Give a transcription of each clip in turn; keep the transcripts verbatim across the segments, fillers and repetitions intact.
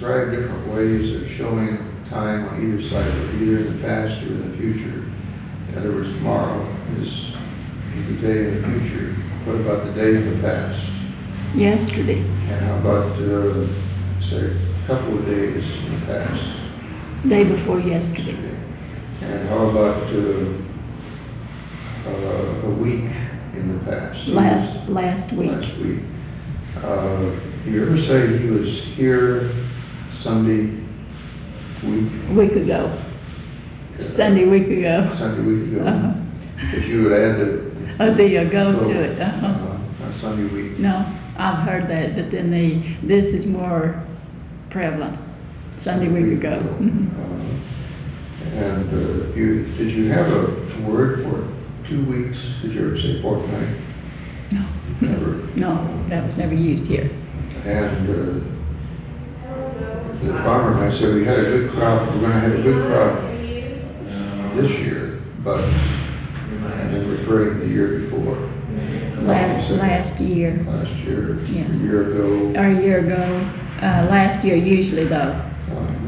describe different ways of showing time on either side of it, either in the past or in the future. In other words, tomorrow is the day in the future. What about the day in the past? Yesterday. And how about, uh, say, a couple of days in the past? Day before yesterday. And how about uh, uh, a week in the past? Last last week. Last week. Uh, do you ever say he was here Sunday week? A week ago. Yeah. Sunday week ago. Sunday week ago. Uh-huh. But you would add the. Oh, the go go, to it. Uh-huh. Uh, a Sunday week. No, I've heard that, but then the this is more prevalent. Sunday week ago. Mhm. Uh, and uh, you did you have a word for two weeks? Did you ever say fortnight? No. Never. No, that was never used here. And uh, the farmer and I said we had a good crop. We're going to have a good crop this year, but and then referring to the year before. Last last year. Last year. Yes. A year ago. Or a year ago. Uh, last year usually though. Uh,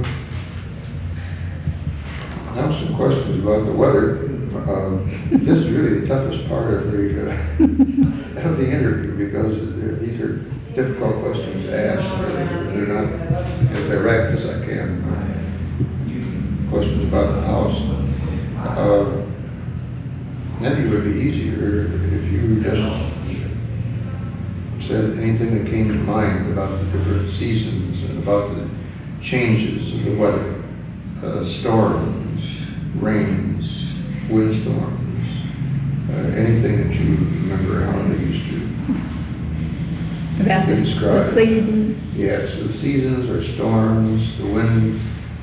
now some questions about the weather. Um, this is really the toughest part of the uh, of the interview because these are difficult questions to ask. They're not as direct as I can. Questions about the house. Uh, maybe it would be easier if you just said anything that came to mind about the different seasons and about the changes of the weather, uh, storms, rains, windstorms, uh, anything that you remember how they used to. About the, the seasons. Yes, the seasons or storms, the wind,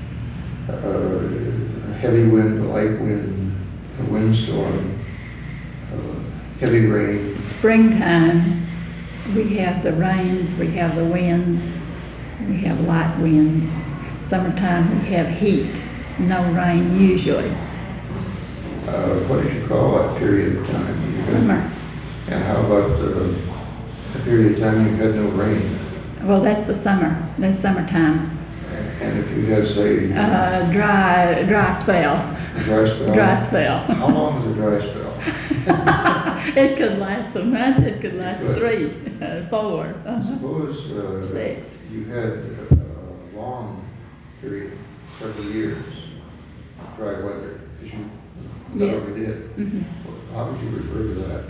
uh, heavy wind, light wind, a windstorm, uh, heavy rain. Springtime, we have the rains, we have the winds, we have light winds. Summertime, we have heat, no rain usually. Uh, what did you call that period of time? Summer. And how about uh, a period of time you had no rain? Well, that's the summer, that's summertime. And if you had, say, Uh, dry, dry spell. a dry spell? Dry spell. How long is a dry spell? It could last a month, it could last Good. three, uh, four, uh-huh. Suppose uh, Six. you had a long period, several years, of dry weather, as you Yes. probably did. Mhm. How would you refer to that?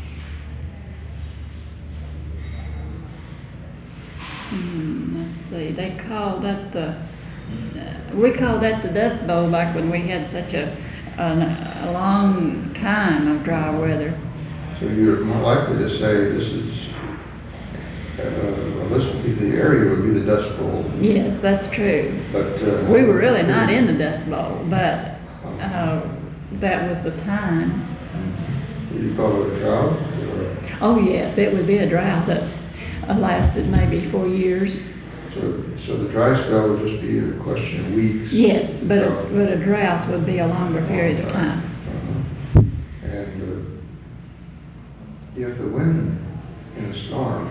Hmm, let's see, they called that the, uh, we called that the Dust Bowl back when we had such a, a, a long time of dry weather. So you're more likely to say this is, uh, well, this would be, the area would be the Dust Bowl, Yes, that's true. but. uh, We were really not in the Dust Bowl, but uh, that was the time. Would you call it a drought? or- Oh, yes, it would be a drought that uh, lasted maybe four years. So, so the dry spell would just be a question of weeks? Yes, but a, Drought. but a drought would be a longer period of time. Uh-huh. And uh, if the wind in a storm,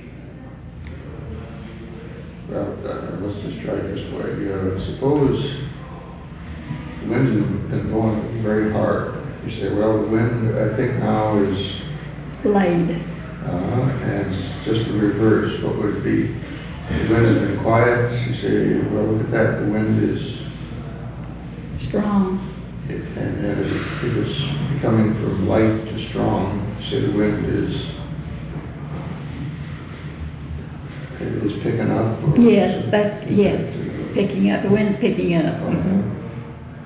well, uh, let's just try it this way. Uh, suppose the wind has been blowing very hard. You say, well, the wind, I think now is, Laid. uh, and it's just the reverse. What would it be? The wind has been quiet. You say, well, look at that. The wind is, Strong. and, and if it is becoming from light to strong, say the wind is, is picking up? Or Yes, that, yes, picking up, the wind's picking up. Mhm.